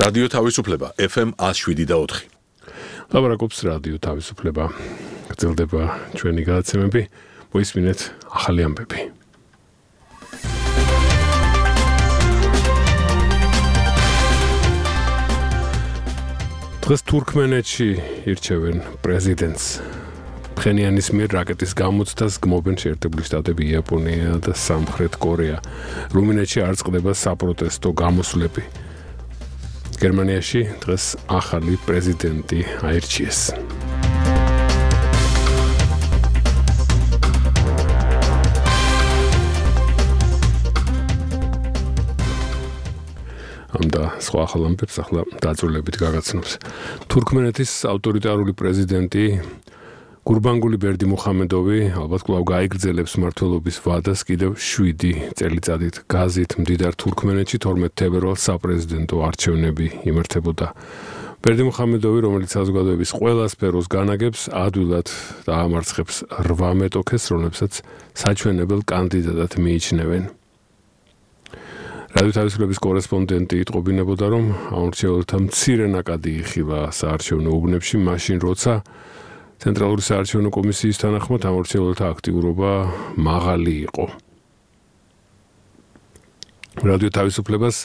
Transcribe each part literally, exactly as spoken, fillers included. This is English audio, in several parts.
რადიო თავისუფლება ეფ ემ one oh seven და four. ლაბარაკობს რადიო თავისუფლება. გრძელდება ჩვენი გადაცემები, მოისმინეთ ახალი ამბები. დღეს თურქმენეთში ირჩევენ პრეზიდენტს. ფხენიანის მიერ რაკეტის გამოცდას გმობენ შეერთებული შტატები, იაპონია და სამხრეთ კორეა. რუმინეთში არ წყდება საპროტესტო გამოსვლები. გერმანიაში დღეს ახალი პრეზიდენტი აირჩიეს. ამდა სხვა ახალ ამბებს ახლა დაწვრილებით გაგაცნობს. თურქმენეთის ავტორიტარული პრეზიდენტი გურბანგული ბერდიმუხამედოვი ალბათ კვლავ გაიგრძელებს მმართველობის ვადას კიდევ შვიდი წელიწადით. გაზით მდიდარ თურქმენეთში თორმეტ თებერვალს საპრეზიდენტო არჩევნები იმართებოდა. ბერდიმუხამედოვი, რომელიც საზოგადოების ყველა სფეროს განაგებს, ადვილად დაამარცხებს რვა მეტოქეს, რომლებსაც საჩვენებელ კანდიდატად მიიჩნევენ. რადიო თავისუფლების კორესპონდენტი იტყობინებოდა, რომ ამორჩეველთა მცირე ნაკადი იხილა საარჩევნო უბნებში, მაშინ როცა ცენტრალური საარჩევნო კომისიის თანახმად ამორჩეველთა აქტიურობა მაღალი იყო. რადიო თავისუფლებას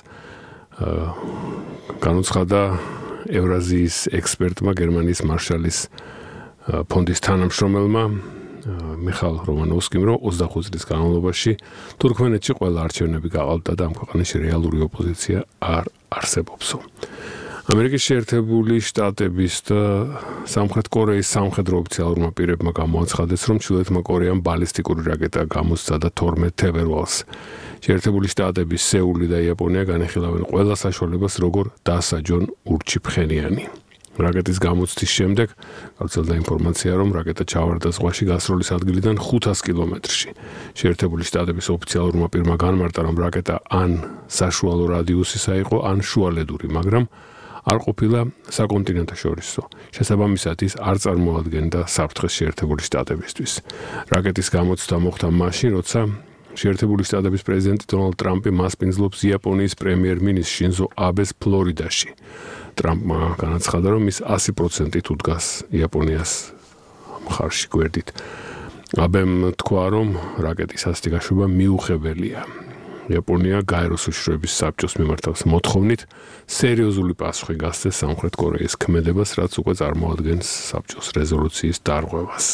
განუცხადა ევრაზიის ექსპერტმა, გერმანიის მარშალის ფონდის თანამშრომელმა მიხაილ რომანოვსკიმ, რომ ოცდახუთ წლის განმავლობაში თურქმენეთში ყველა არჩევნები გაყალბდა და ამ ქვეყანაში რეალური ოპოზიცია არ არსებობსო. ამერიკის შეერთებული შტატების და სამხრეთ კორეის სამხედრო ოფიციალურმა პირებმა გამოაცხადეს, რომ ჩრდილოეთმა კორეამ ბალისტიკური რაკეტა გამოსცადა თორმეტ თებერვალს. შეერთებული შტატები, სეული და იაპონია განეხილავენ ყველა საშუალებას, როგორ დასაჯონ ურჩი ფხენიანი. რაკეტის გამოცდის შემდეგ გავრცელდა ინფორმაცია, რომ რაკეტა ჩავარდა ზღვაში გასროლის ადგილიდან ხუთას კილომეტრში. შეერთებული შტატების ოფიციალურმა პირმა განმარტა, რომ რაკეტა ან საშუალო რადიუსისა იყო, ან შუალედური, მაგრამ არ ყოფილა საკონტინენტაშორისო. შესაბამისად ის არ წარმოადგენდა საფრთხეს შეერთებული შტატებისთვის. რაკეტის გამოცდა მოხდა მაშინ, როცა შეერთებული შტატების პრეზიდენტი დონალდ ტრამპი მასპინძლობს იაპონიის პრემიერ-მინისტრ შინზო აბეს ფლორიდაში. ტრამპმა განაცხადა, რომ ის one hundred percent უდგას იაპონიას მხარში გვერდით. აბემ თქვა, რომ რაკეტის ასეთი გაშვება მიუღებელია. იაპონია გაეროს უშიშროების საბჭოს მიმართავს მოთხოვნით სერიოზული პასუხი გასცეს სამხრეთ კორეის ქმედებას, რაც უკვე წარმოადგენს საბჭოს რეზოლუციის დარღვევას.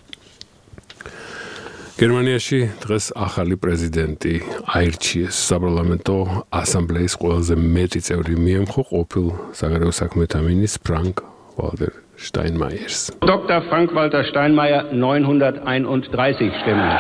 გერმანიაში დღეს ახალი პრეზიდენტი აირჩიეს. საპარლამენტო ასამბლეის ყველაზე მეტი წევრი მიემხო ყოფილ საგარეო საქმეთა მინისტრს ფრანკ ვალტერ შტაინმაიერს. Doktor Frank Walter Steinmeier neunhunderteinunddreißig Stimmen.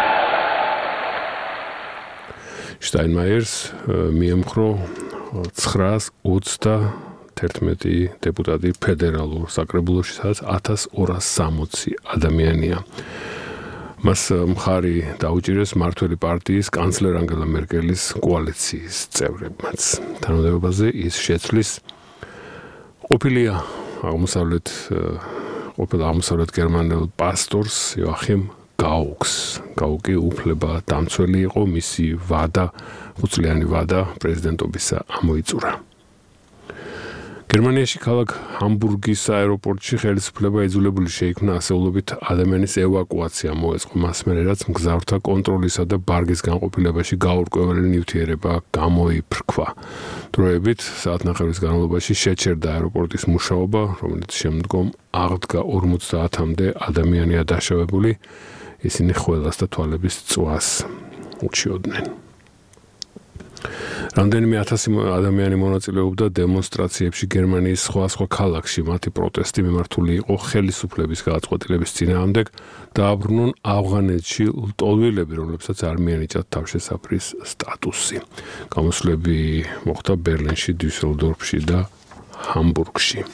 შტაინმაიერს მიემხრო ცხრაას ოცდაერთმეტი დეპუტატი ფედერალურ საკრებულოში, სადაც ათას ორას სამოცი ადამიანია. მას მხარი დაუჭირეს მმართველი პარტიის კანცლერ ანგელა მერკელის კოალიციის წევრებმაც. თანამდებობაზე ის შეცვლის ყოფილია აღმოსავლეთ ყოფილ აღმოსავლეთ გერმანელ პასტორს იოახიმ გაუქს. გაუკი უფლება დამცველი იყო, მისი ვადა, ხუთწლიანი ვადა პრეზიდენტობისა ამოიწურა. გერმანიაში ქალაქ ჰამბურგის აეროპორტში ხელისუფლება იძულებული შეიქმნა ასეულობით ადამიანის ევაკუაცია მოეწყო მას მერე, რაც მგზავრთა კონტროლისა და ბარგის განყოფილებაში გაურკვეველი ნივთიერება გამოიფრქვა. დროებით საათნახევრის განმავლობაში შეჩერდა აეროპორტის მუშაობა, რომელიც შემდგომ აღდგა ორმოცდაათამდე ადამიანია დაშავებული. ისინი ყველას და თვალების წვას უჩიოდნენ. რამდენიმე ათასი ადამიანი მონაწილეობდა დემონსტრაციებში გერმანიის სხვა სხვა ქალაქში. მათი პროტესტი მიმართული იყო ხელისუფლების გადაწყვეტილების წინააღმდეგ. დააბრუნონ ავღანეთში ლტოლვილები, რომლებსაც არ მიენიჭათ თავშესაფრის სტატუსი. გამოსვლები მოხდა ბერლინში, დიუსელდორფში და ჰამბურგში.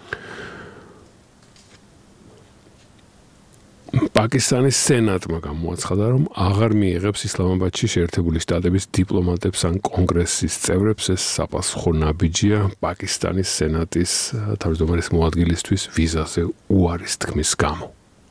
პაკისტანის სენატმა გამოაცხადა, რომ აღარ მიიღებს ისლამაბადში შეერთებული შტატების დიპლომატებს ან კონგრესის წევრებს. ეს საპასუხო ნაბიჯია პაკისტანის სენატის თავმჯდომარის მოადგილისთვის ვიზაზე უარის თქმის გამო.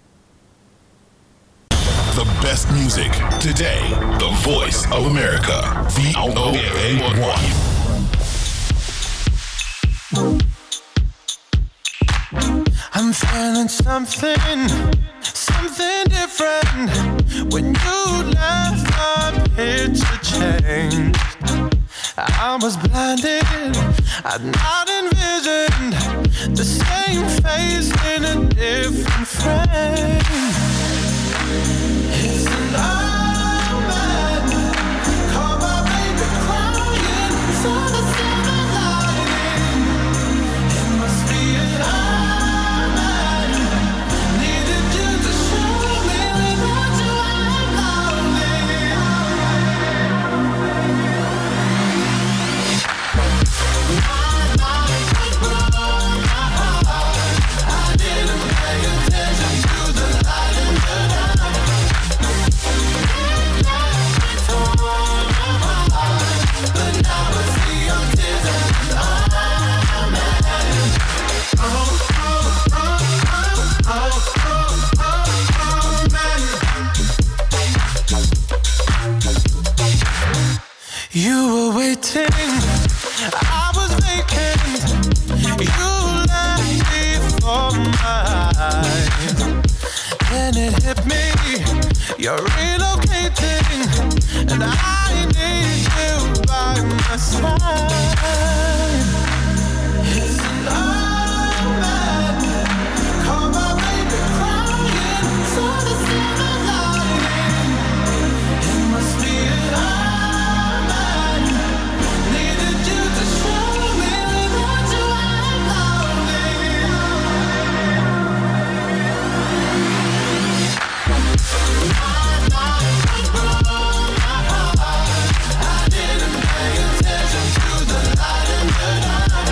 The best music today. The voice of America. V O A one. I'm feeling something, something different. When you left, my picture changed. I was blinded, I'd not envisioned the same face in a different frame. It's an omen, call my baby crying, saw the silver lining. It must be an omen, needed you to show me without you I'm lonely. I didn't pay attention to the light in the dark. But now I see your tears and I'm oh, oh, oh, oh, oh, oh, man. You were waiting, I was vacant. You left me for mine. Then it hit me, you're relocating, and I need you by my side. It's an omen, call my baby crying, saw the silver lining. It must be an omen, needed you to show me without you I'm lonely. I didn't pay attention to the light in the dark.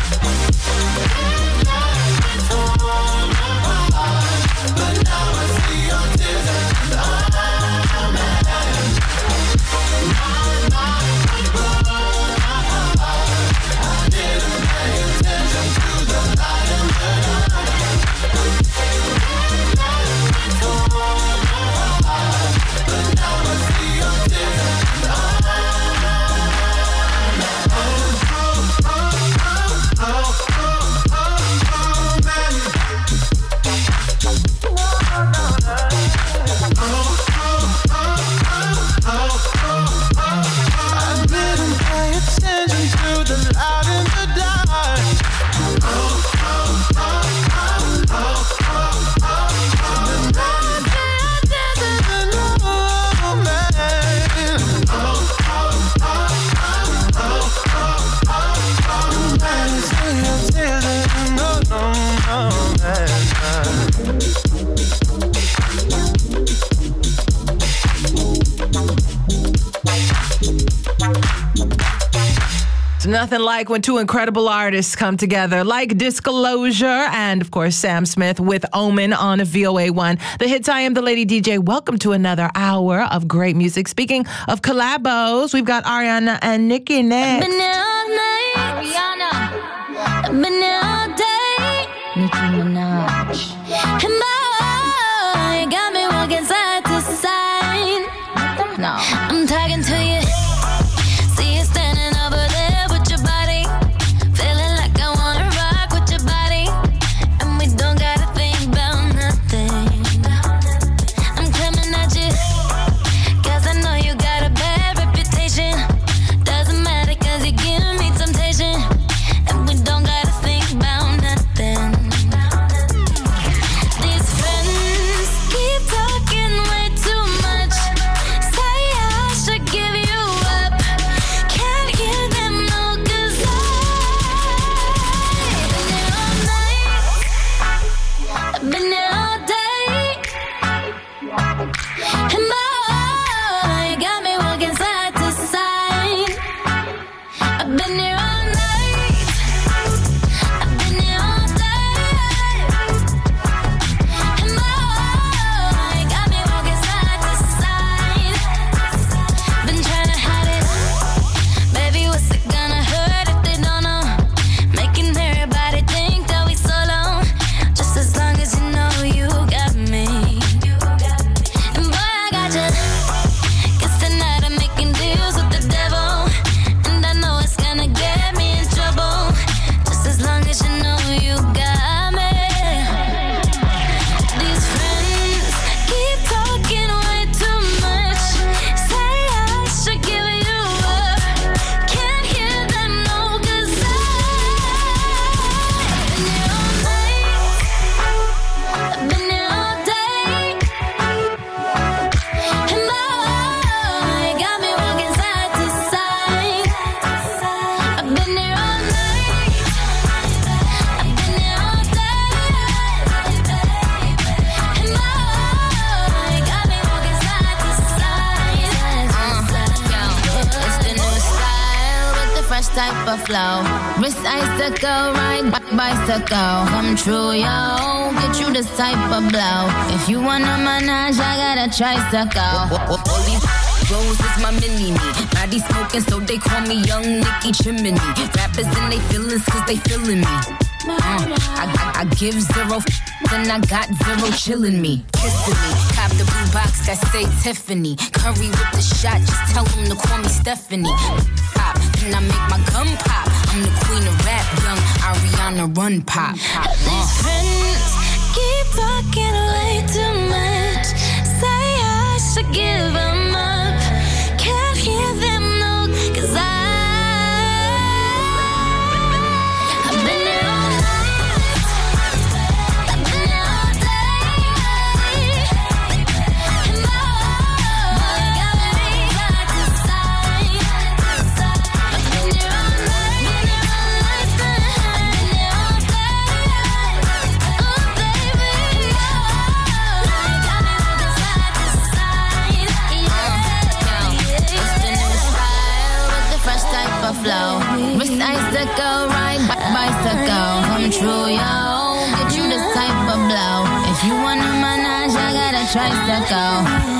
But now I see your tears and I'm I didn't pay attention to the light in the dark. But now I see your tears and oh, oh, oh, oh, man. I didn't pay attention to the light in the dark. Oh, oh, oh, oh, oh, oh, oh. And I didn't know, man. Oh, oh, oh, oh, oh, oh, oh. And I see your tears and no, no, no, man. It's nothing like when two incredible artists come together, like Disclosure and, of course, Sam Smith with Omen on V O A one. The hits, I Am the Lady D J. Welcome to another hour of great music. Speaking of collabos, we've got Ariana and Nicki next. Been there all night, Ariana. Been there all day, Nicki Minaj. And boy, you got me walking side to side. No, I'm talking to you. See you standing over there with your body, feeling like I wanna rock with your body, and we don't gotta think about nothing. I'm coming at you, 'cause I know you got a bad reputation. Doesn't matter 'cause you give me temptation, and we don't gotta think about nothing. These friends keep talking way too much. Say I should give you up. Can't give them no 'cause I've been there all night. I've been there all day. And boy, you got me walking side to side. I've been there all night. I've been there all day. And boy, you got me walking side to side. Been trying to hide it. Baby, what's it gonna hurt if they don't know? Making everybody think that we solo. Just as long as you know you got me. And boy, I type of flow. Wrist icicle, ride bicycle. Come true, yo. Get you this type of blow. If you wanna manage, I got a tricycle. All these Rose is my mini-me. Body smoking, so they call me Young Nicky Chimney. Rappers and they feelings, cause they feeling me. Uh, I, I, I give zero f- and I got zero chillin' me. Kissing me. Cop the blue box that say Tiffany. Curry with the shot, just tell them to call me Stephanie. Pop, then I make my gum pop. I'm the queen of rap, young Ariana Run Pop. Uh. These friends keep talking way too much. Say I should give them up. Can't hear them, no, cause I I've been here all night. I've been here all day. And boy, got me right to side. I've been here all night. Been here all night. Been here all day. Oh baby, oh, got me looking side to side. It's the new style with the fresh type of flow. Wrist icicle, ride bicycle. Come true, yo. Get you this type of blow. If you wanna manage, I got a tricycle.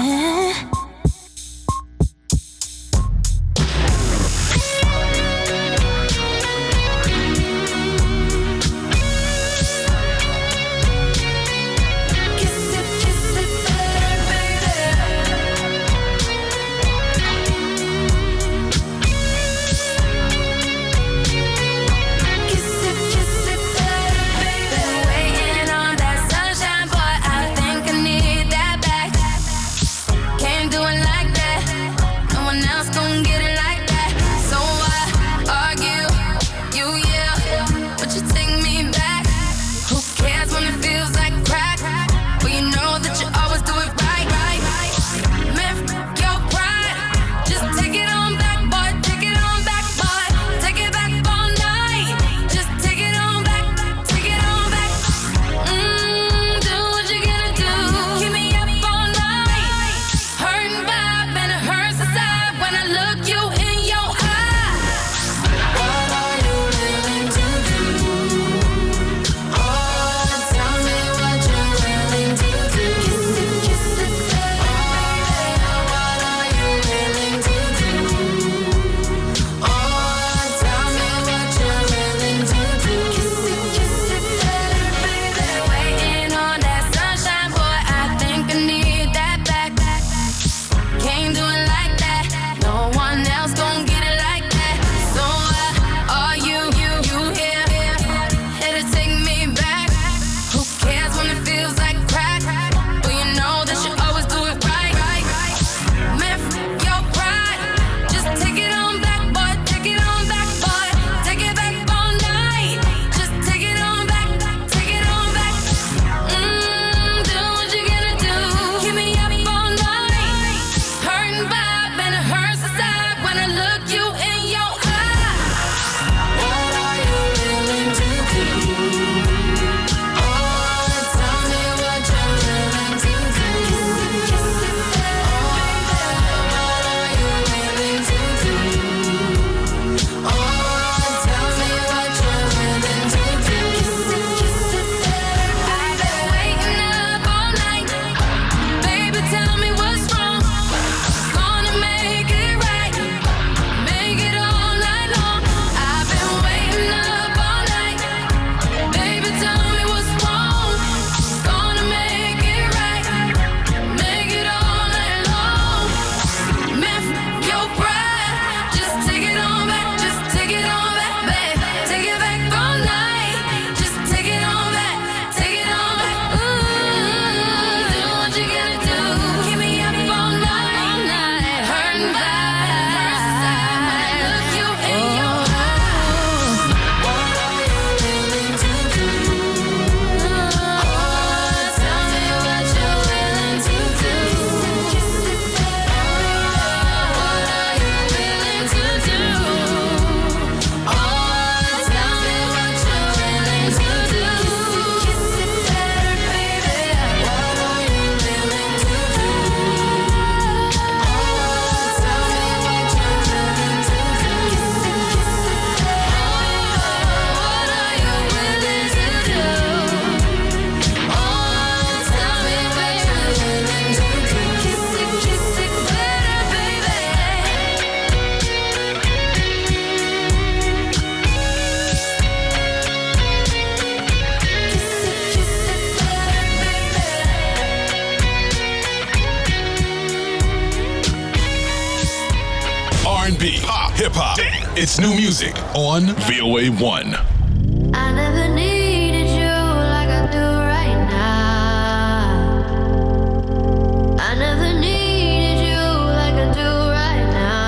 R and B, pop, hip hop. It's new music on V O A one. I never needed you like I do right now. I never needed you like I do right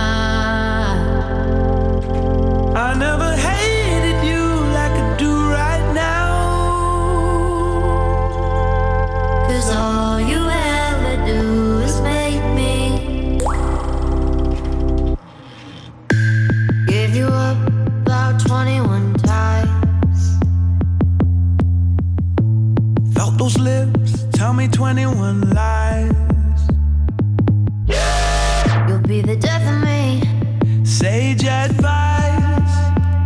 now. I never hated you like I do right now. 'Cause all you ever do is make me give you up about twenty-one times. Felt those lips tell me twenty-one lies. You'll be the death of me. Sage advice.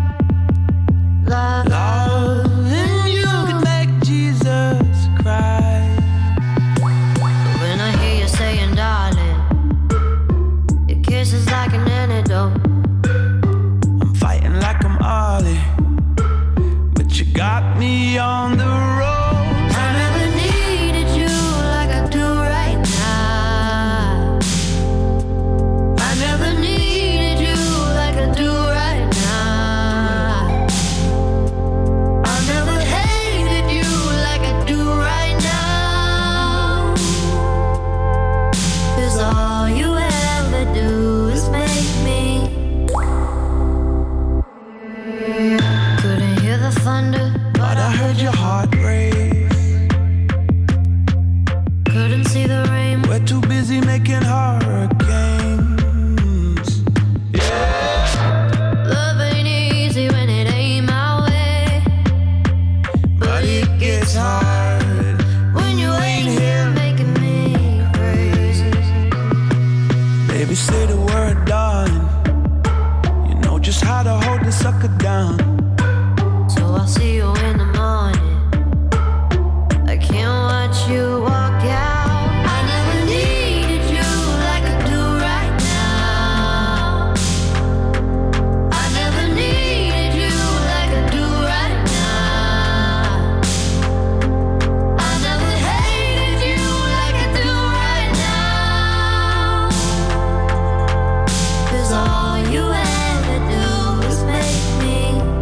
Love, Loving you could make Jesus cry. when I hear you saying darling, your kiss is like an antidote. I'm fighting like I'm Ollie, but you got me on the road. I never needed you like I do right now. I never needed you like I do right now. I never hated you like I do right now. 'Cause all you ever do is make me. Couldn't hear the thunder, But I heard your heart race. couldn't see the rain. We're too busy making hurricanes. Love ain't easy when it ain't my way. But it gets hard When you ain't here making me crazy. Baby, say the word, darling. You know just how to hold the sucker down. So I'll see you in the morning. I can't watch you walk out. I never needed you like I do right now. I never needed you like I do right now. I never hated you like I do right now. 'Cause all you ever do is make me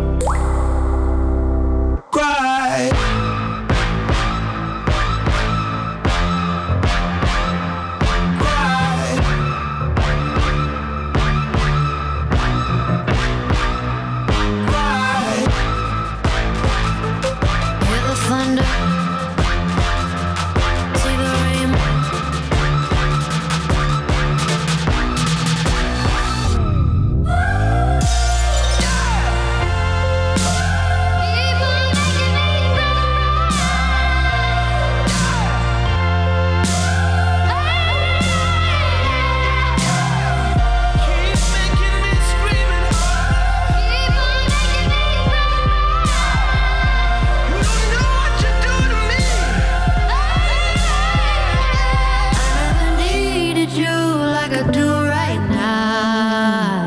Cry. Cry. Cry. hear the thunder, see the rain. Keep making me scream and holler. You don't know what you do to me. I never needed you like I do right now.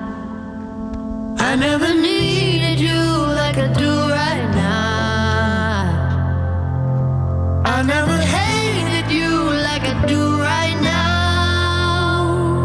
I never needed you like I do right now. I never hated you like I do right now.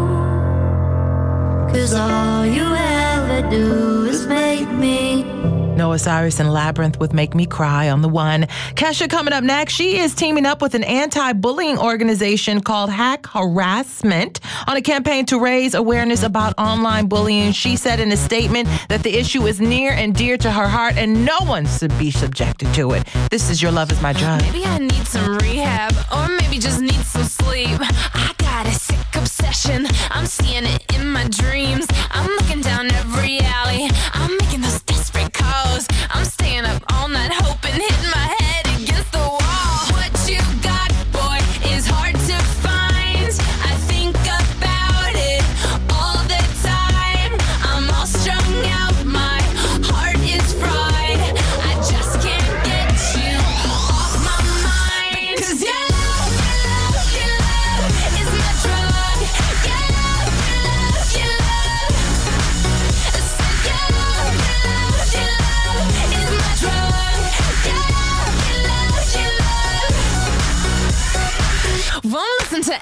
'Cause all you ever do is make me. Noah Cyrus and Labyrinth with Make Me Cry on the one. Kesha coming up next. She is teaming up with an anti-bullying organization called Hack Harassment on a campaign to raise awareness about online bullying. She said in a statement that the issue is near and dear to her heart and no one should be subjected to it. This is Your Love Is My Drug. Maybe I need some rehab, or maybe just need some sleep. I got a sick obsession, I'm seeing it in my dreams. I'm looking down every alley, I'm making those desperate calls. I'm staying up all night hoping, hitting my head against the wall. What you got, boy, is hard to find. I think about it all the time. I'm all strung out, my heart is fried. I just can't get you off my mind. 'Cause your love, your love, your love is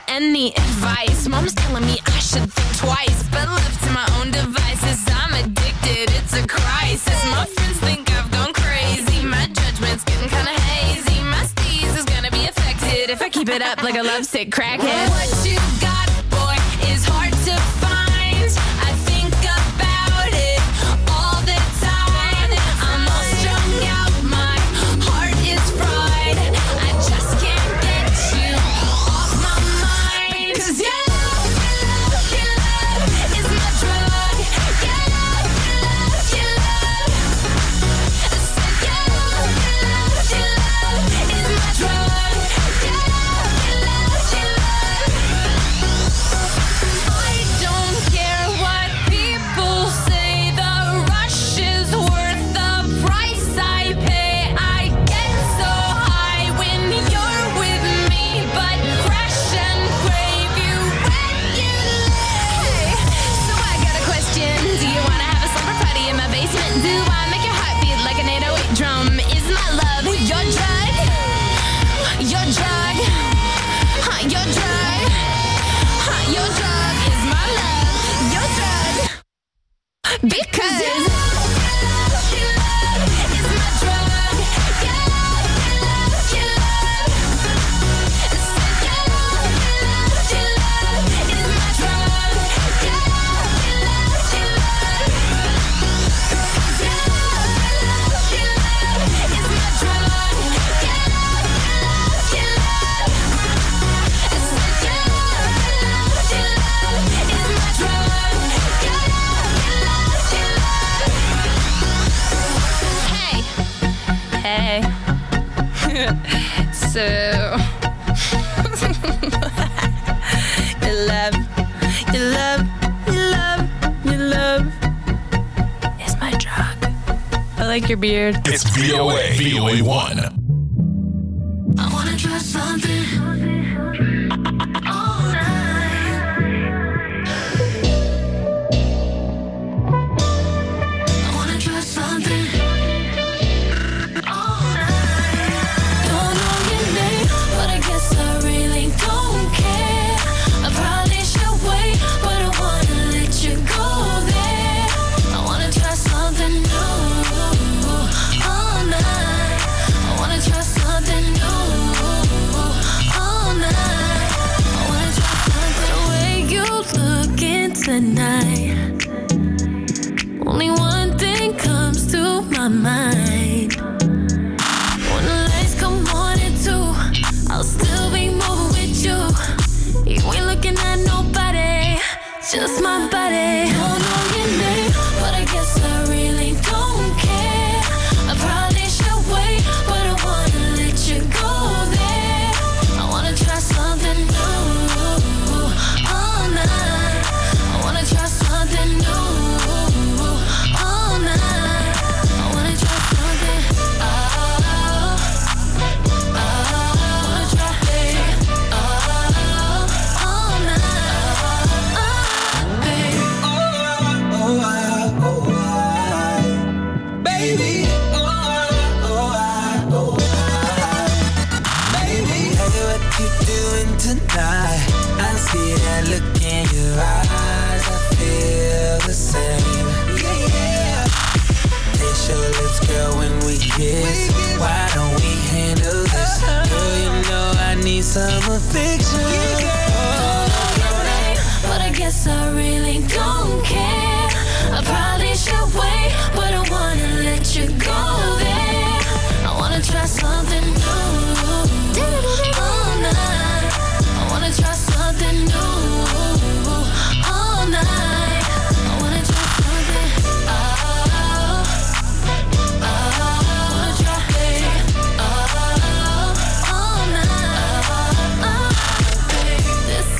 any advice. Mom's telling me I should think twice, but left to my own devices, I'm addicted. It's a crisis. My friends think I've gone crazy. My judgment's getting kinda hazy. My steez is gonna be affected if I keep it up like a lovesick crackhead. What you got, boy, is hard to find. I think about it all the time. I'm all strung out, my heart is fried. I just can't get you off my mind. 'Cause your love, your love, your love is my drug. Your love, your love, your love. I said your love, your love, your love is my drug. Your love, your love, your love. I don't care what people say. The rush is worth the price I pay. I get so high when you're with me, but crash and crave you regularly. So I got a question. Do you wanna have a slumber party in my basement? Do I make your heart beat like an eight oh eight drum? Is my love your drug? Your drug? Huh, your drug? Huh, your drug is my love. Your drug? Because your love, your love is my drug. Your love, your love, your love. I said your love, your love, your love is my drug. Your love, your love, your love. Your love, your love, your love is my drug. Your love, your love, your love. I said your love, your love, your love is my drug. Your love, your love, your love. Hey, hey. So, your love, your love, your love, your love is my drug. I like your beard. It's V O A, V O A one. I wanna try something all night. I wanna try something all night. Don't know your name, but I guess I really don't care. I probably should wait, but I wanna let you go there. I wanna try something new all night. I wanna try something new all night. I wanna try something. The way you looking tonight, only one thing comes to my mind. When the lights come on at two, I'll still be moving with you. You ain't looking at nobody, just my body. Don't know your name, but I guess I really don't care. I probably should wait, but I wanna let you go there. I wanna try something new all night. I wanna try something new all night. I wanna try something. Oh, oh, I wanna try it. Oh, all night. Oh, baby. Baby, oh, oh, oh, baby, hey, what you doing tonight? I see that look in your eyes. I feel the same. Yeah, yeah. Taste your lips, girl, when we kiss. Why don't we handle this? Girl, you know I need some affection. But I guess I really don't care. I probably should wait, but I wanna let you go there. I wanna try something new all night. I wanna try something new all night. I wanna try something. Oh, oh, I wanna try it. Oh, all night. Oh, baby. This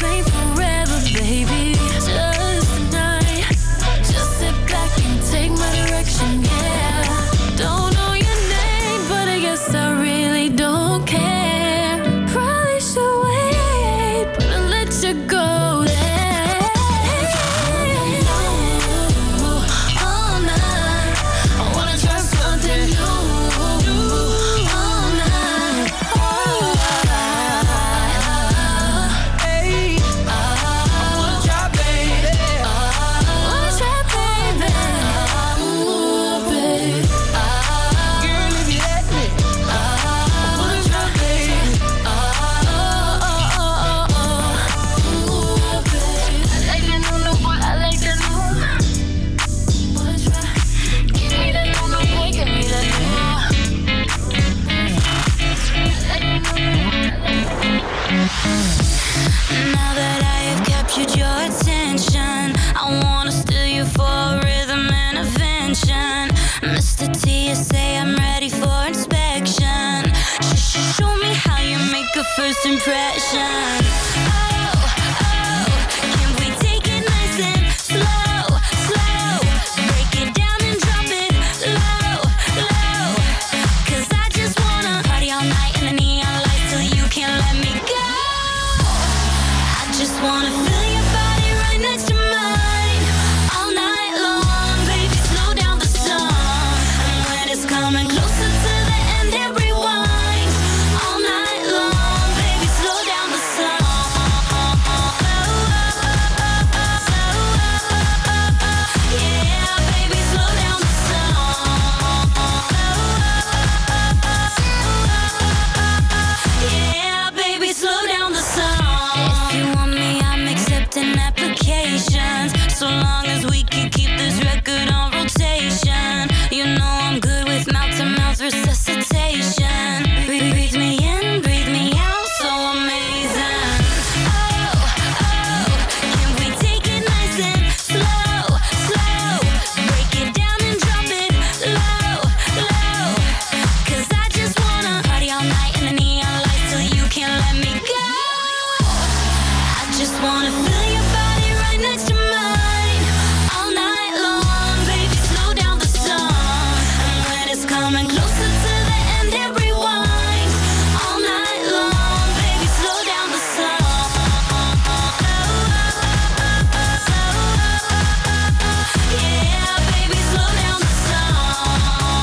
depression. Oh, oh, can we take it nice and slow, slow? Break it down and drop it low, low. 'Cause I just wanna party all night in the neon lights till you can't let me go. I just wanna feel your body right next to mine all night long, baby. Slow down the song, and when it's coming closer to the end, hit rewind all night long, baby. Slow down the song. Yeah, baby, slow down the song. Yeah, baby, slow down the song. If you want me, I'm accepting applications, so long as we can keep this record on rotation. You know I'm good with mouth-to-mouth resuscitation. Breathe, breathe me in, breathe me out, so amazing. Oh, oh, can we take it nice and slow, slow? Break it down and drop it low, low. 'Cause I just wanna party all night in the neon lights till you can't let me go. I just wanna feel your body right next to mine all night long, baby. Slow down the song, and when it's coming closer to the end, hit rewind all night long, baby. Slow down the song. Yeah, baby, slow down the song.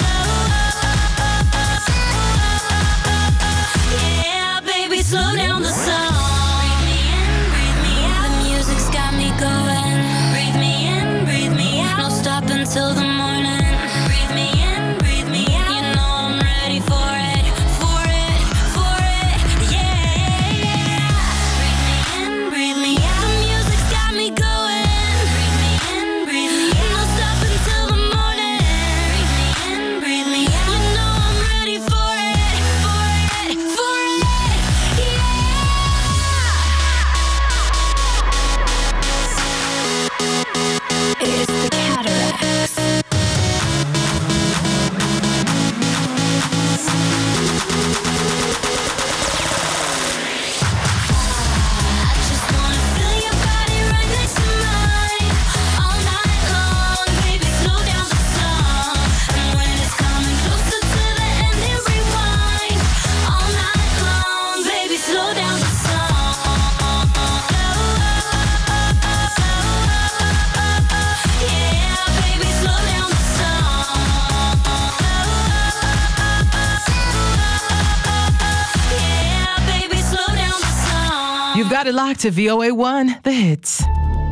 Yeah, baby, slow down the song. Breathe me in, breathe me out. The music's got me going. Breathe me in, breathe me out. No stop until the morning. Breathe me in, breathe me out. You know I'm ready for it, for it, for it. Yeah, yeah. Breathe me in, breathe me out. The music's got me going. Breathe me in, breathe me out. No stop until the morning. Breathe me in, breathe me out. You know I'm ready for it, for it, for it. Yeah. It's the Cataracts. I just wanna feel your body right next to mine all night long, baby. Slow down the song, and when it's coming closer to the end, hit rewind all night long, baby. Slow down the song. Yeah, baby, slow down the song. Yeah, baby, slow down the song. You've got it locked to V O A one, the hits.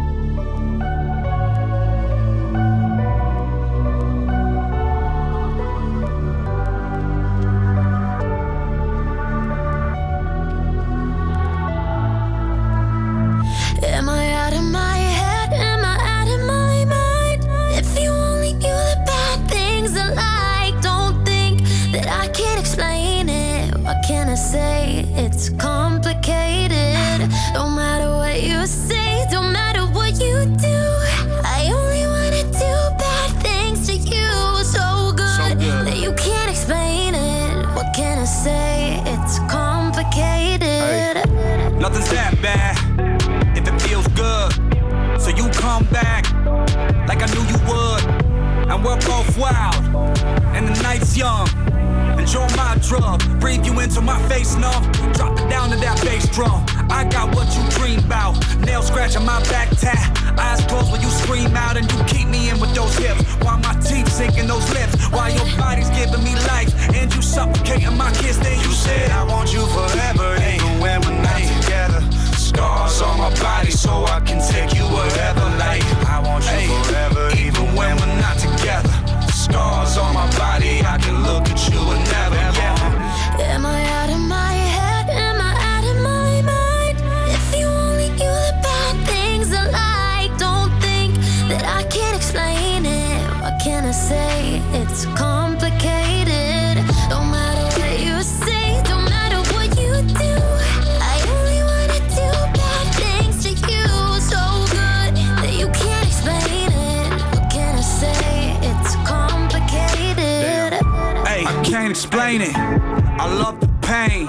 Am I out of my head? Am I out of my mind? If you only knew the bad things I like, don't think that I can't explain it. What can I say? It's complicated. Don't matter what you say, don't matter what you do. I only wanna do bad things to you, so good, that you can't explain it. What can I say? It's complicated. Nothing's that bad if it feels good. So you come back like I knew you would. And we're both wild, and the night's young. Enjoy my drug, breathe you into my face, no. Drop it down to that bass drum. I got what you dream about. Nail scratching my back tat. Eyes closed when you scream out, and you keep me in with those hips. While my teeth sinking those lips. While your body's giving me life, and you suffocating my kiss. Then you said I want you forever, even when we're not together. Scars on my body so I can take you wherever. Like I want you forever, even when we're not together. Scars on my body, I can look at you and never. Yeah. Am I out of my head? Am I out of my mind? If you only knew the bad things I like, don't think that I can't explain it. What can I say? It's complicated. Don't matter what you say, don't matter what you do. I only wanna do bad things to you, so good that you can't explain it. What can I say? It's complicated. Hey, I can't explain it. I love the pain.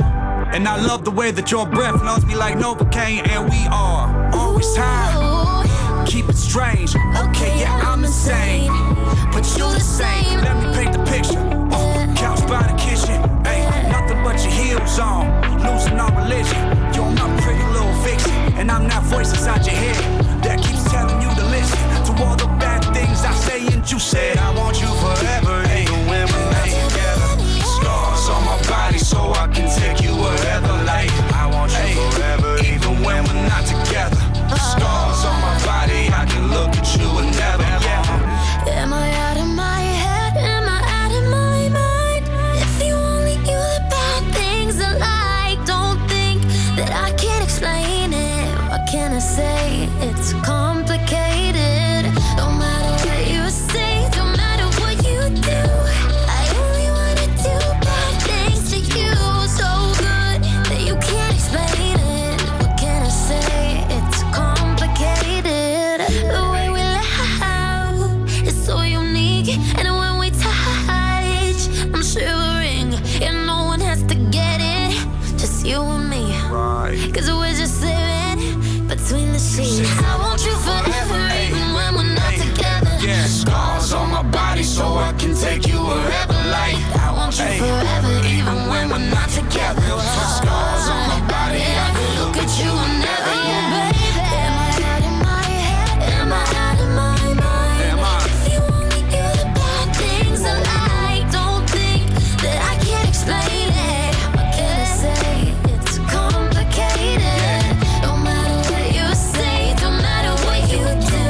And I love the way that your breath loves me like Novocaine. And we are always high. Keep it strange. Okay, yeah, I'm insane. But you the same. Let me paint the picture. Uh, couch by the kitchen. Ay, nothing but your heels on. Losing all religion. You're my pretty little fiction. And I'm that voice inside your head that keeps telling you to listen to all the bad things I say and you said. I want you forever, even when we're not together. Scars on my body so I can take you wherever. Like I want you forever, even when we're not together. Scars on my body, I can look at you and never. Yeah. Am I out of my head? Am I out of my mind? If you only knew the bad things I like, don't think that I can't explain it. What can I say? It's complicated. Don't matter what you say, don't matter what you do. I only wanna do bad things to you, so good that you can't explain it. What can I say? It's complicated. The way we laugh is so unique, and when we touch, I'm shivering. And no one has to get it, just you and me. Cause we're just living between the sheets. I want you forever, even when we're not together. Yeah, scars on my body so I can take you wherever. Like I want you forever, even when we're not together. Scars on my body, I can look at you and never. Oh, baby, am I out of my head? Am I out of my mind? Am I? If you only knew the bad things I like, don't think that I can't explain it. What can I say? It's complicated. Don't matter what you say, don't matter what you do.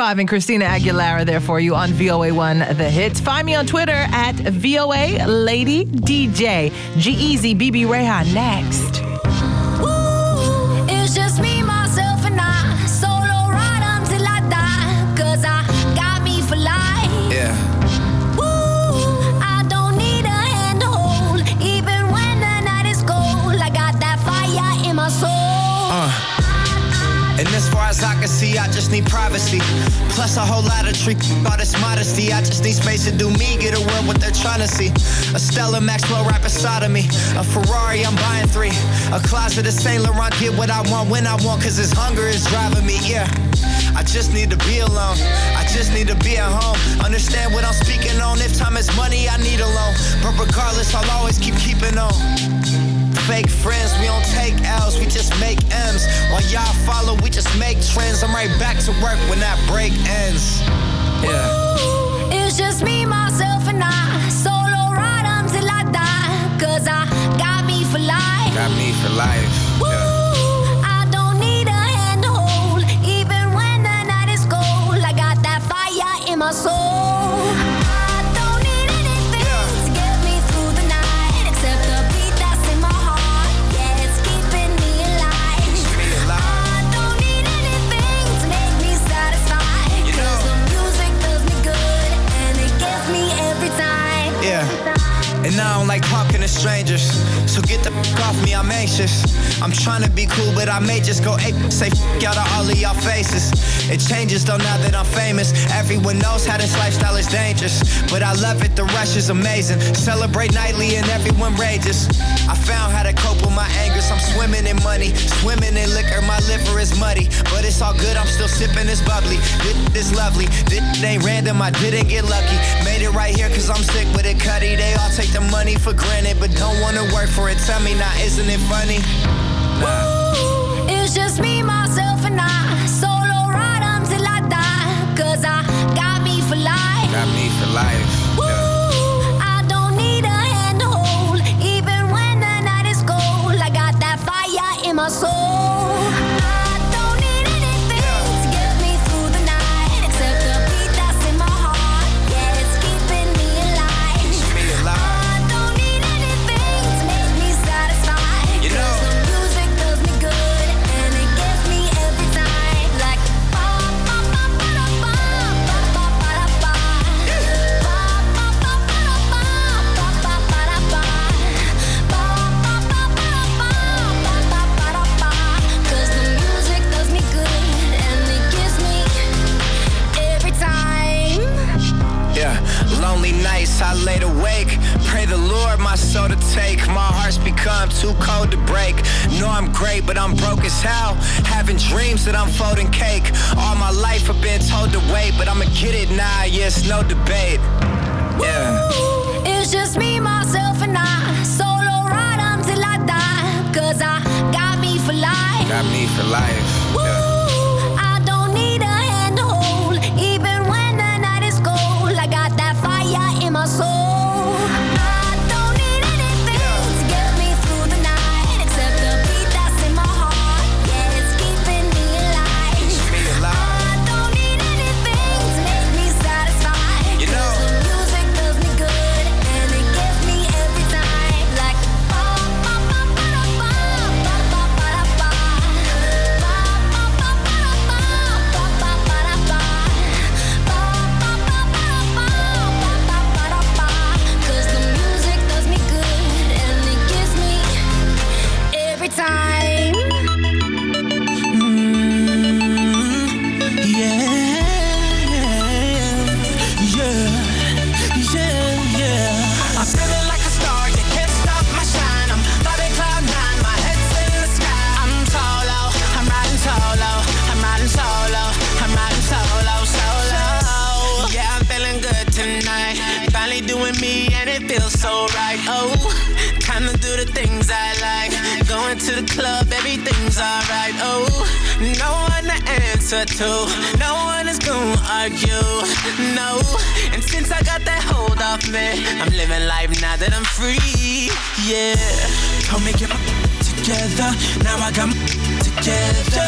five and Christina Aguilera there for you on V O A one The Hits. Find me on Twitter at V O A Lady D J. G-Eazy, B B Reha next. Ooh, it's just me, myself, and I. Solo ride until I die. Cause I got me for life. Yeah. Ooh, I don't need a hand to hold. Even when the night is cold, I got that fire in my soul. Uh. And as far as I can see, I just need privacy. Plus a whole lot of trick, all this modesty. I just need space to do me, get a world what they're trying to see. A Stella Maxwell right beside of me. A Ferrari, I'm buying three. A closet of Saint Laurent, get what I want when I want, cause this hunger is driving me, yeah. I just need to be alone. I just need to be at home. Understand what I'm speaking on. If time is money, I need a loan. But regardless, I'll always keep keeping on. Fake friends, we don't take L's, we just make M's. While y'all follow, we just make trends. I'm right back to work when that break ends. Yeah. Ooh, it's just me, myself, and I. Solo ride until I die. Cause I got me for life. Got me for life. Ooh, I don't need a hand to hold. Even when the night is cold, I got that fire in my soul. And I don't like talking to strangers, so get the f*** off me, I'm anxious. I'm trying to be cool, but I may just go ape. Say f*** out of all of y'all faces. It changes though now that I'm famous. Everyone knows how this lifestyle is dangerous, but I love it, the rush is amazing. Celebrate nightly and everyone rages. I found how to cope with my angers. I'm swimming in money, swimming in liquor. My liver is muddy, but it's all good, I'm still sipping this bubbly. This is lovely, this ain't random, I didn't get lucky. Made it right here cause I'm sick with it, Cuddy. They all take the money for granted, but don't wanna work for it. Tell me now, isn't it funny? Nah. Ooh, it's just me, myself, and I. Solo ride until I die. Cause I got me for life. Got me for life. Ooh, I don't need a hand to hold. Even when the night is cold, I got that fire in my soul. I laid awake, pray the Lord my soul to take. My heart's become too cold to break. Know I'm great, but I'm broke as hell. Having dreams that I'm folding cake. All my life I've been told to wait, but I'ma get it now, yes, no debate. Yeah. Ooh, it's just me, myself, and I. Solo ride until I die. Cause I got me for life. Got me for life. Ooh, I don't need a hand to hold. Even when the night is cold, I got that fire in my soul. I don't need anything to get me through the night, except the beat that's in my heart. Yeah, it's keeping me alive. Keeps me alive. I don't need anything to make me satisfied. You know, 'cause the music does me good and it gets me every time. Like ba ba ba ba ba ba ba ba ba ba ba ba ba ba ba ba ba ba ba. Cause the music does me good and it gives me every time. Mm, yeah, yeah, yeah, yeah. I'm feeling like a star, you can't stop my shine. I'm flying cloud nine, my head's in the sky. I'm solo, I'm riding solo, I'm riding solo, I'm riding solo, solo. Yeah, I'm feeling good tonight. Finally doing me and it feels so right. Oh, time to do the things I like. Going to the club, everything's alright. Oh, no one to answer to, no one is gonna argue. No, and since I got that hold off me, I'm living life now that I'm free. Yeah, told me get my together. Now I got my together.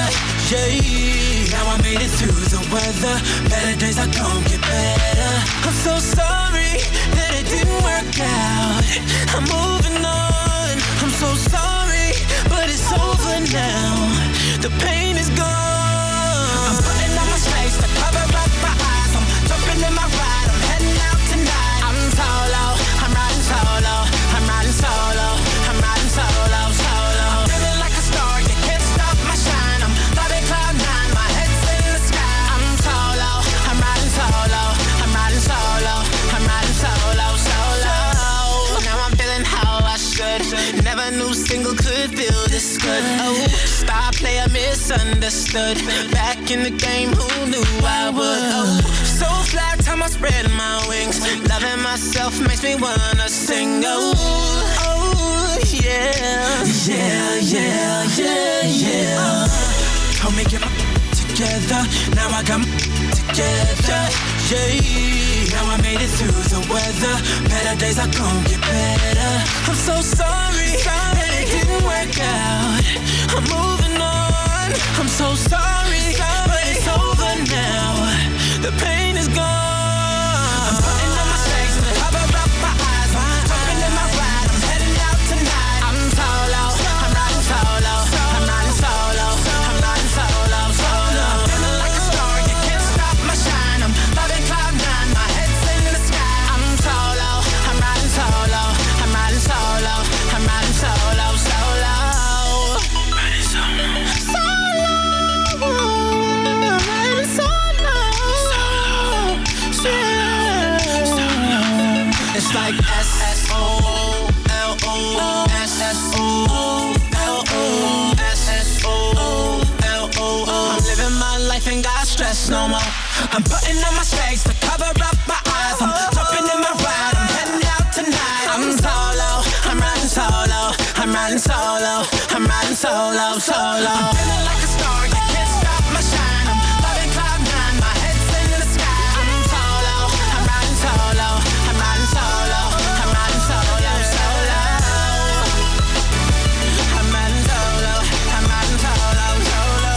Yeah, now I made it through the weather. Better days are gonna get better. I'm so sorry that it didn't work out. I'm moving on. I'm so sorry, but it's over now. The pain is gone. I'm putting on my space to cover up my eyes. I'm jumping in my ride. I'm heading out tonight. I'm solo. I'm riding solo. I'm riding solo. I'm riding solo. Solo. I'm feeling like a star. You can't stop my shine. I'm flying cloud nine. My head's in the sky. I'm solo. I'm riding solo. I'm riding solo. I'm riding solo. Solo. Now I'm feeling how I should. Never knew single could feel this good. Oh, star player misunderstood. Back in the game, who knew I would? Oh, so fly, time I'm spreading my wings. Loving myself makes me wanna sing. Oh, oh, yeah, yeah, yeah, yeah, yeah. Told me get my together. Now I got my together. Yeah, now I made it through the weather. Better days are gonna get better. I'm so sorry that it didn't work out. I'm moving on. I'm so sorry, but it's over now. The pain is gone. I'm putting on my shades to cover up my eyes. I'm jumping in my ride. I'm heading out tonight. I'm solo. I'm riding solo. I'm riding solo. I'm riding solo. Solo. I'm feeling like a star. You can't stop my shine. I'm loving cloud nine. My head's in the sky. I'm solo. I'm riding solo. I'm riding solo. I'm riding solo. Solo. Riding solo. Solo. I'm riding solo. Solo. Solo. It's like S S O L O S S O L O S S O L O. I'm living my life, ain't got stress no more. I'm putting on my shades to cover up my eyes. I'm jumping in my ride. I'm heading out tonight. I'm solo. I'm riding solo. I'm riding solo. I'm riding solo. Solo. I'm feeling like a star. You can't stop my shine. I'm loving cloud nine. My head's in the sky. I'm solo. I'm riding solo. I'm riding solo. I'm riding solo. Solo. I'm riding solo. I'm riding solo. Solo.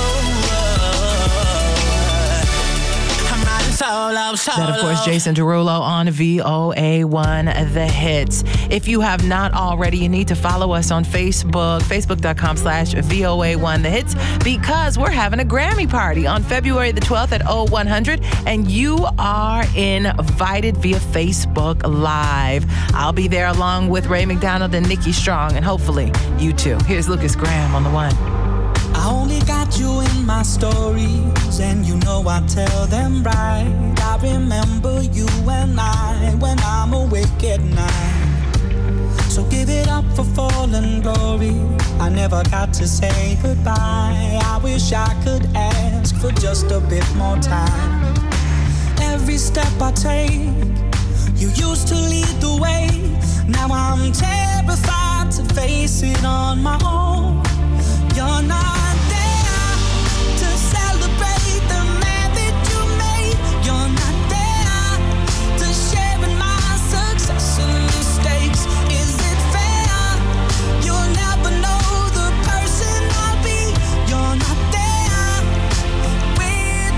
I'm riding solo. Solo. That, of course, Jason Derulo on V O A one, The Hits. If you have not already, you need to follow us on Facebook, facebook.com slash VOA1 The Hits, because we're having a Grammy party on February the twelfth at oh one hundred, and you are invited via Facebook Live. I'll be there along with Ray McDonald and Nikki Strong, and hopefully you too. Here's Lucas Graham on the one. I only got you in my stories, and you know I tell them right. I remember you and I when I'm awake at night. So give it up for fallen glory. I never got to say goodbye. I wish I could ask for just a bit more time. Every step I take, you used to lead the way. Now I'm terrified to face it on my own. You're not there to celebrate the man that you made. You're not there to share in my success and mistakes. Is it fair? You'll never know the person I'll be. You're not there with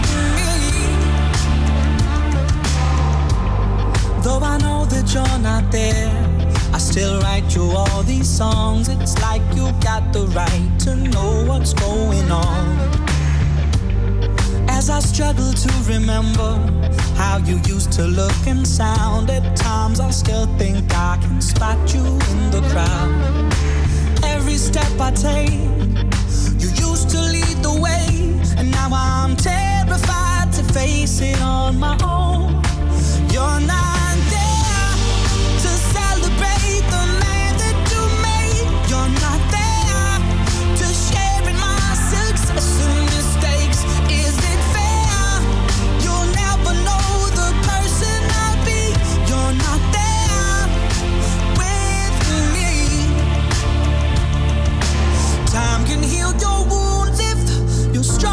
me. Though I know that you're not there, I still write you all these songs. It's like you got the right to know what's going on. As I struggle to remember how you used to look and sound, at times I still think I can spot you in the crowd. Every step I take, you used to lead the way, and now I'm terrified to face it on my own. You're not there to celebrate the man that you made. You're not there to share in my success and mistakes. Is it fair? You'll never know the person I'll be. You're not there with me. Time can heal your wounds if you're strong.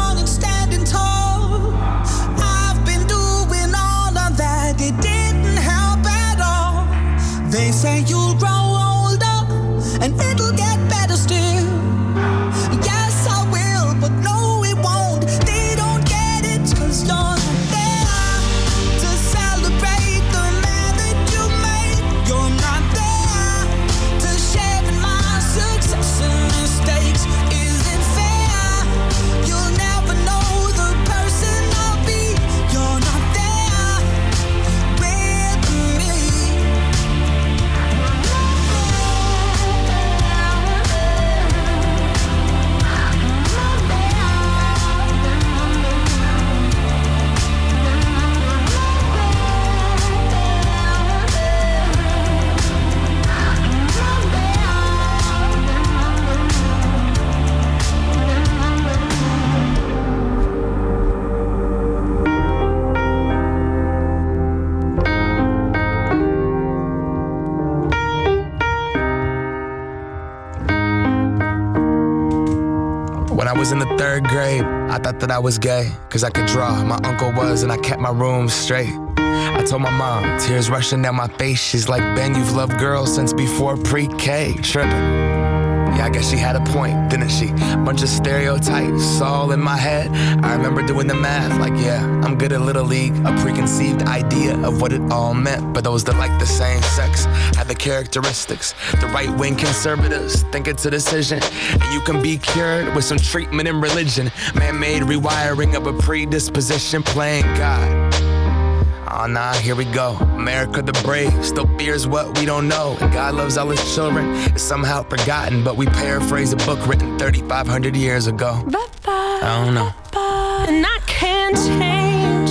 was in the third grade. I thought that I was gay, cause I could draw. My uncle was, and I kept my room straight. I told my mom, tears rushing down my face. She's like, Ben, you've loved girls since before pre-K. Tripping. Yeah, I guess she had a point, didn't she? Bunch of stereotypes all in my head. I remember doing the math, like, yeah, I'm good at Little League. A preconceived idea of what it all meant. But those that like the same sex had the characteristics. The right-wing conservatives think it's a decision, and you can be cured with some treatment in religion. Man-made rewiring of a predisposition, playing God. Oh nah, here we go. America the brave still fears what we don't know. And God loves all his children. It's somehow forgotten, but we paraphrase a book written thirty-five hundred years ago. I don't know. And I can't change.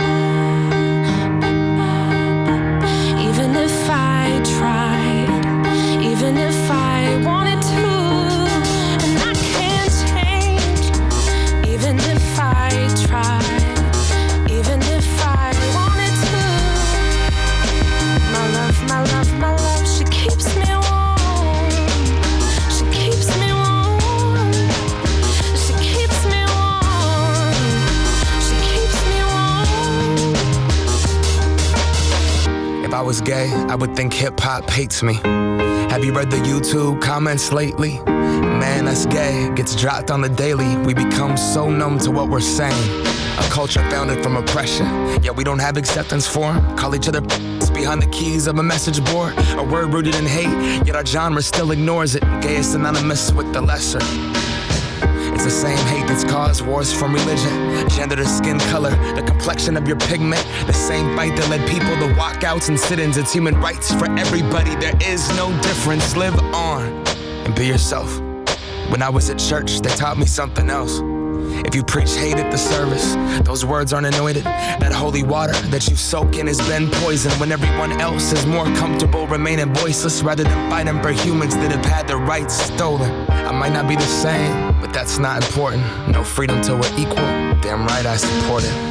Even if I tried, even if I wanted to. And I can't change. Even if I tried, even if I wanted to. My love, my love, my love, she keeps me warm. She keeps me warm. She keeps me warm. She keeps me warm. If I was gay, I would think hip-hop hates me. Have you read the YouTube comments lately? Man, that's gay, gets dropped on the daily. We become so numb to what we're saying. A culture founded from oppression, yet we don't have acceptance for 'em. Call each other behind the keys of a message board. A word rooted in hate, yet our genre still ignores it. Gay is synonymous with the lesser. It's the same hate that's caused wars from religion, gender to skin color, the complexion of your pigment. The same fight that led people to walkouts and sit-ins. It's human rights for everybody. There is no difference. Live on and be yourself. When I was at church, they taught me something else. If you preach hate at the service, those words aren't anointed. That holy water that you soak in has been poisoned. When everyone else is more comfortable remaining voiceless rather than fighting for humans that have had their rights stolen. I might not be the same, but that's not important. No freedom till we're equal. Damn right I support it.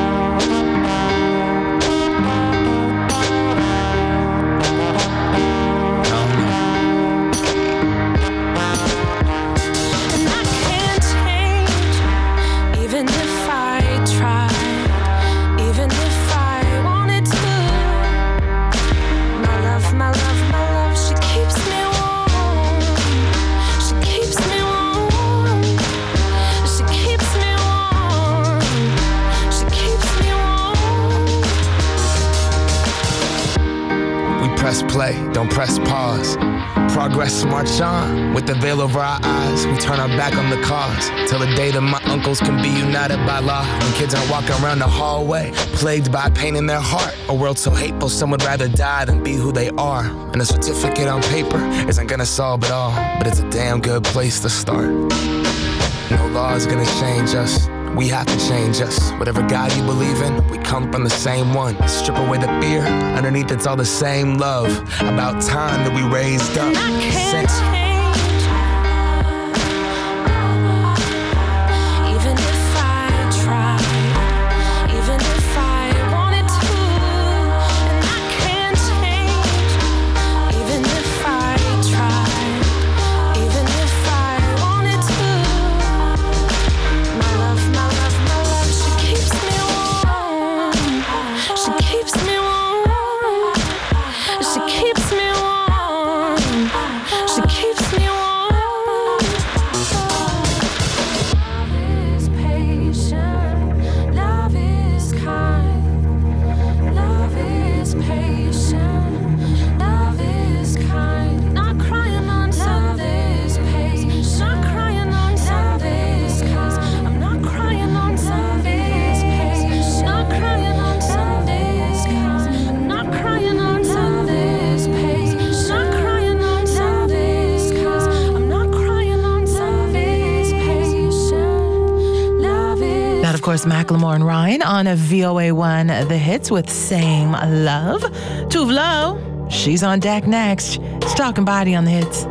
Press play, don't press pause. Progress, march on. With the veil over our eyes, we turn our back on the cause. Till the day that my uncles can be united by law. When kids are walking around the hallway, plagued by pain in their heart. A world so hateful, some would rather die than be who they are. And a certificate on paper isn't gonna solve it all, but it's a damn good place to start. No law is gonna change us. We have to change us. Whatever God you believe in, we come from the same one. Strip away the fear, underneath it's all the same love. About time that we raised up. Sing. Macklemore and Ryan on a V O A one The Hits with Same Love. Tuve Lo, she's on deck next. It's Talking Body on The Hits.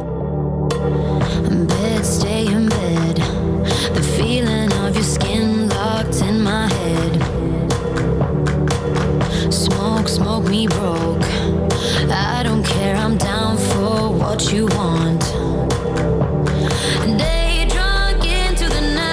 Bed, stay in bed. The feeling of your skin locked in my head. Smoke, smoke me broke. I don't care, I'm down for what you want. Day drunk into the night.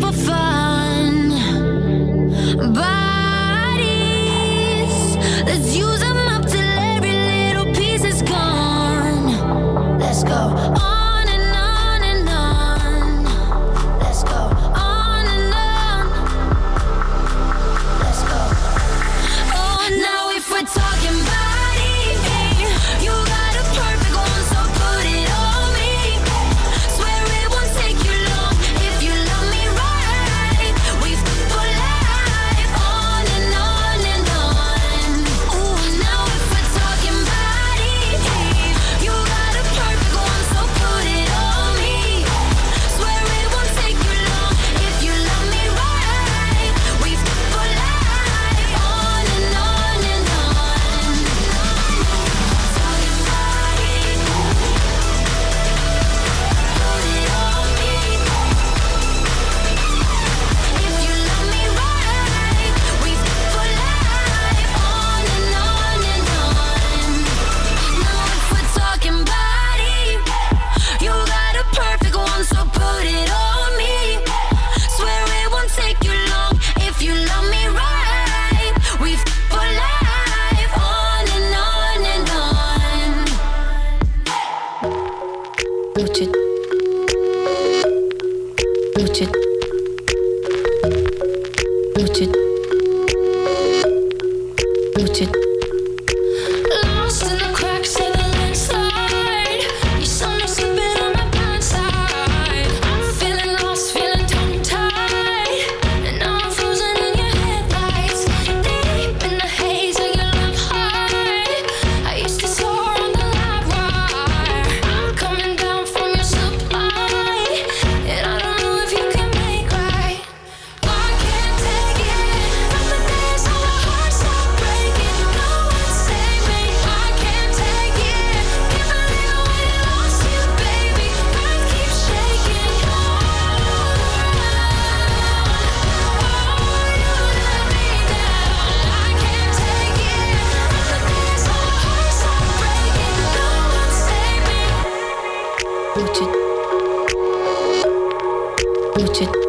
for fun. Bodies, let's use them up till every little piece is gone. Let's go on and on and on. Let's go on and on. Let's go. Oh, now if we're talking body, you got a perfect one, so put it on me. Swear it won't take you long if you love me right. We've for life, on and on and on. Ooh, now if we're talking body, you got a perfect one, so put it on me. Swear it won't take you long if you love me right. We've for life, on and on and on. Talking body, put it on me. If you love me right, we've for life, on and on and on. Now if we're talking body, you got a perfect one, so put it on me. Swear it won't take you long if you love me right. We've for life, on and on and on. Put it, put it, put it, put it. Lost in the cracks of the landslide. You saw me slipping on my blind side. I'm feeling lost, feeling tongue-tied, and now I'm frozen in your headlights. Deep in the haze of your love high, I used to soar on the live wire. I'm coming down from your supply, and I don't know if you can make right. I can't take it from the days when my heart stopped breaking. No one save me. I can't take it. Can't believe I went and lost you, baby. Earth keeps shaking. Oh, you let me down. I can't take it from the days when my heart stopped breaking. No one save me. Put it, put it.